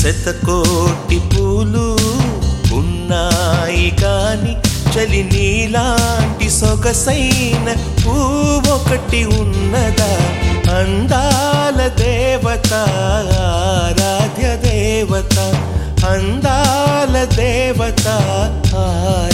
శతకోటి పూలు ఉన్నాయి కాని చలి నీలాంటి సొగసైన పువ్వొకటి ఉన్నదా? అందాల దేవత, ఆరాధ్య దేవత, అందాల దేవత,